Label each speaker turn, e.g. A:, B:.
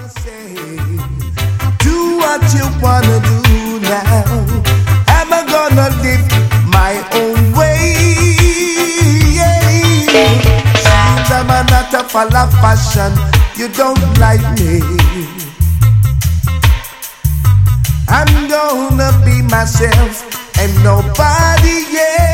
A: say, do what you wanna do now. Am I gonna live my own way? Since I'm not a fall of fashion, you don't like me. I'm gonna be myself and nobody else.